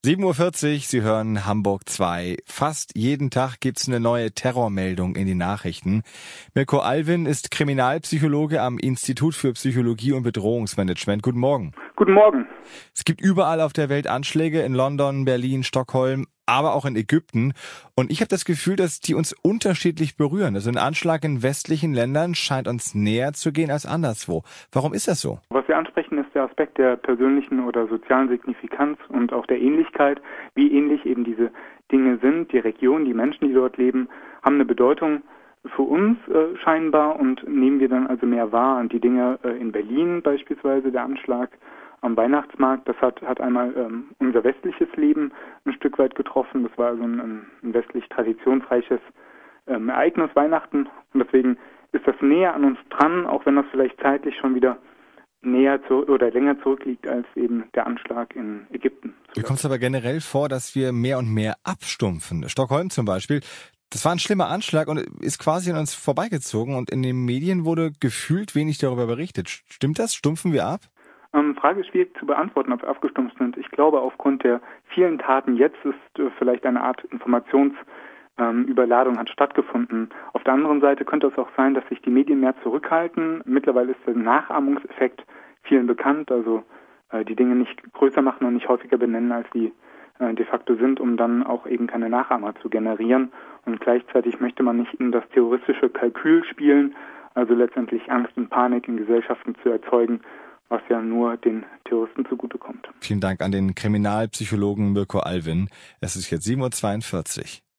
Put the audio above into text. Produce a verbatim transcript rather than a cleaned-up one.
sieben Uhr vierzig, Sie hören Hamburg zwei. Fast jeden Tag gibt's eine neue Terrormeldung in den Nachrichten. Mirko Alvin ist Kriminalpsychologe am Institut für Psychologie und Bedrohungsmanagement. Guten Morgen. Guten Morgen. Es gibt überall auf der Welt Anschläge, in London, Berlin, Stockholm, aber auch in Ägypten. Und ich habe das Gefühl, dass die uns unterschiedlich berühren. Also ein Anschlag in westlichen Ländern scheint uns näher zu gehen als anderswo. Warum ist das so? Was wir ansprechen, ist der Aspekt der persönlichen oder sozialen Signifikanz und auch der Ähnlichkeit, wie ähnlich eben diese Dinge sind. Die Region, die Menschen, die dort leben, haben eine Bedeutung für uns äh, scheinbar und nehmen wir dann also mehr wahr. Und die Dinge äh, in Berlin beispielsweise, der Anschlag am Weihnachtsmarkt, das hat, hat einmal ähm, unser westliches Leben ein Stück weit getroffen. Das war also ein, ein westlich traditionsreiches ähm, Ereignis, Weihnachten. Und deswegen ist das näher an uns dran, auch wenn das vielleicht zeitlich schon wieder näher zu, oder länger zurückliegt als eben der Anschlag in Ägypten. Mir kommt es aber generell vor, dass wir mehr und mehr abstumpfen. Stockholm zum Beispiel, das war ein schlimmer Anschlag und ist quasi an uns vorbeigezogen. Und in den Medien wurde gefühlt wenig darüber berichtet. Stimmt das? Stumpfen wir ab? Ähm, Frage ist schwierig zu beantworten, ob wir abgestumpft sind. Ich glaube, aufgrund der vielen Taten jetzt ist äh, vielleicht eine Art Informationsüberladung ähm, hat stattgefunden. Auf der anderen Seite könnte es auch sein, dass sich die Medien mehr zurückhalten. Mittlerweile ist der Nachahmungseffekt vielen bekannt, also äh, die Dinge nicht größer machen und nicht häufiger benennen, als sie äh, de facto sind, um dann auch eben keine Nachahmer zu generieren. Und gleichzeitig möchte man nicht in das terroristische Kalkül spielen, also letztendlich Angst und Panik in Gesellschaften zu erzeugen, was ja nur den Terroristen zugutekommt. Vielen Dank an den Kriminalpsychologen Mirko Alvin. Es ist jetzt sieben Uhr zweiundvierzig.